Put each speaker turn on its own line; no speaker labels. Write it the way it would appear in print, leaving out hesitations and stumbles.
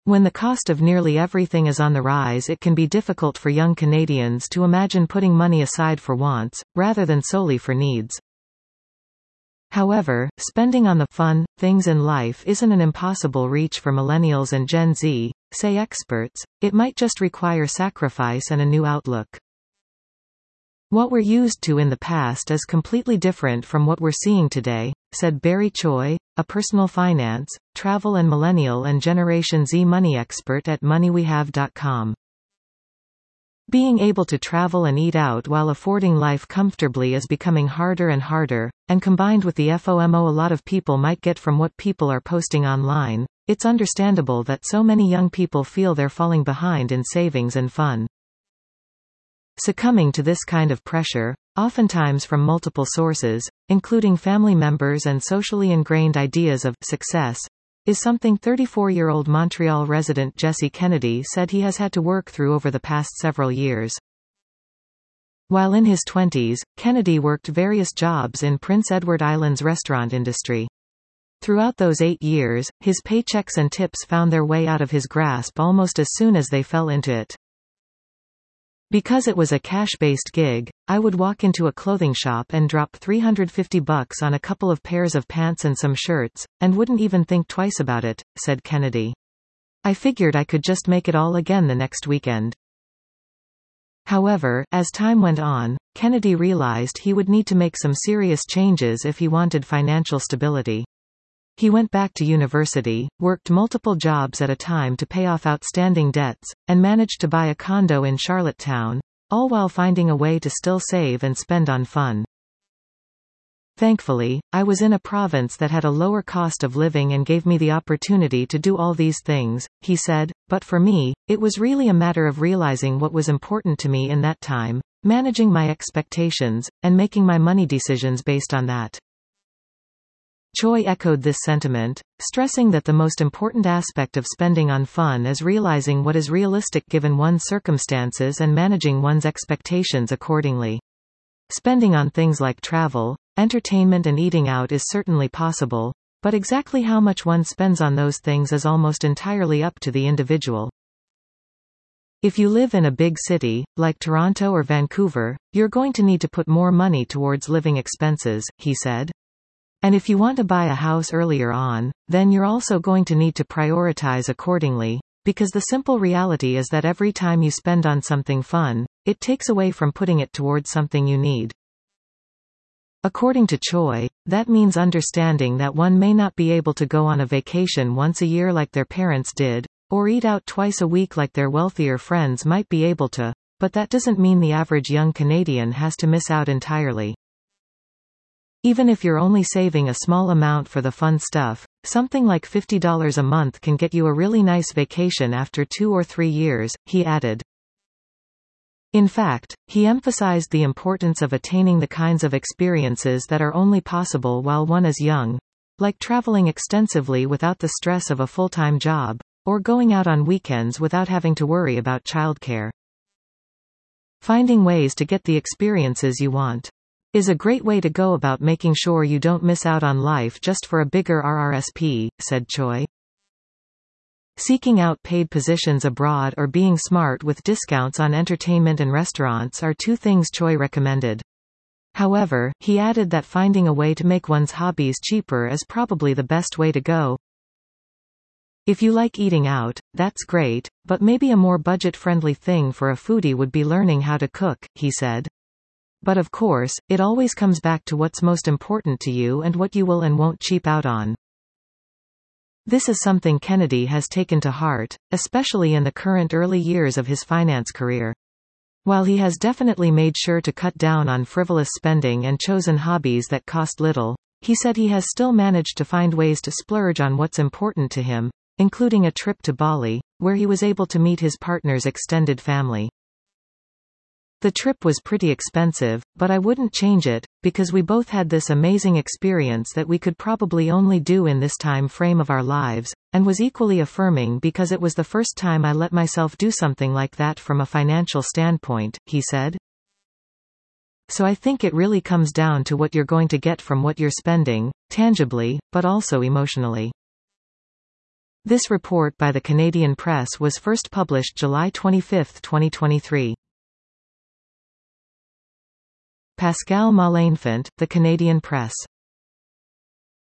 When the cost of nearly everything is on the rise, it can be difficult for young Canadians to imagine putting money aside for wants, rather than solely for needs. However, spending on the fun things in life isn't an impossible reach for millennials and Gen Z, say experts. It might just require sacrifice and a new outlook. What we're used to in the past is completely different from what we're seeing today, said Barry Choi, a personal finance, travel and millennial and Generation Z money expert at MoneyWeHave.com. Being able to travel and eat out while affording life comfortably is becoming harder and harder, and combined with the FOMO a lot of people might get from what people are posting online, it's understandable that so many young people feel they're falling behind in savings and fun. Succumbing to this kind of pressure, oftentimes from multiple sources, including family members and socially ingrained ideas of success, is something 34-year-old Montreal resident Jesse Kennedy said he has had to work through over the past several years. While in his 20s, Kennedy worked various jobs in Prince Edward Island's restaurant industry. Throughout those 8 years, his paychecks and tips found their way out of his grasp almost as soon as they fell into it. Because it was a cash-based gig, I would walk into a clothing shop and drop $350 on a couple of pairs of pants and some shirts, and wouldn't even think twice about it, said Kennedy. I figured I could just make it all again the next weekend. However, as time went on, Kennedy realized he would need to make some serious changes if he wanted financial stability. He went back to university, worked multiple jobs at a time to pay off outstanding debts, and managed to buy a condo in Charlottetown, all while finding a way to still save and spend on fun. Thankfully, I was in a province that had a lower cost of living and gave me the opportunity to do all these things, he said, but for me, it was really a matter of realizing what was important to me in that time, managing my expectations, and making my money decisions based on that. Choi echoed this sentiment, stressing that the most important aspect of spending on fun is realizing what is realistic given one's circumstances and managing one's expectations accordingly. Spending on things like travel, entertainment and eating out is certainly possible, but exactly how much one spends on those things is almost entirely up to the individual. If you live in a big city, like Toronto or Vancouver, you're going to need to put more money towards living expenses, he said. And if you want to buy a house earlier on, then you're also going to need to prioritize accordingly, because the simple reality is that every time you spend on something fun, it takes away from putting it towards something you need. According to Choi, that means understanding that one may not be able to go on a vacation once a year like their parents did, or eat out twice a week like their wealthier friends might be able to, but that doesn't mean the average young Canadian has to miss out entirely. Even if you're only saving a small amount for the fun stuff, something like $50 a month can get you a really nice vacation after 2 or 3 years, he added. In fact, he emphasized the importance of attaining the kinds of experiences that are only possible while one is young, like traveling extensively without the stress of a full-time job, or going out on weekends without having to worry about childcare. Finding ways to get the experiences you want is a great way to go about making sure you don't miss out on life just for a bigger RRSP, said Choi. Seeking out paid positions abroad or being smart with discounts on entertainment and restaurants are 2 things Choi recommended. However, he added that finding a way to make one's hobbies cheaper is probably the best way to go. If you like eating out, that's great, but maybe a more budget-friendly thing for a foodie would be learning how to cook, he said. But of course, it always comes back to what's most important to you and what you will and won't cheap out on. This is something Kennedy has taken to heart, especially in the current early years of his finance career. While he has definitely made sure to cut down on frivolous spending and chosen hobbies that cost little, he said he has still managed to find ways to splurge on what's important to him, including a trip to Bali, where he was able to meet his partner's extended family. The trip was pretty expensive, but I wouldn't change it, because we both had this amazing experience that we could probably only do in this time frame of our lives, and was equally affirming because it was the first time I let myself do something like that from a financial standpoint, he said. So I think it really comes down to what you're going to get from what you're spending, tangibly, but also emotionally. This report by the Canadian Press was first published July 25, 2023. Pascal Malenfant, The Canadian Press.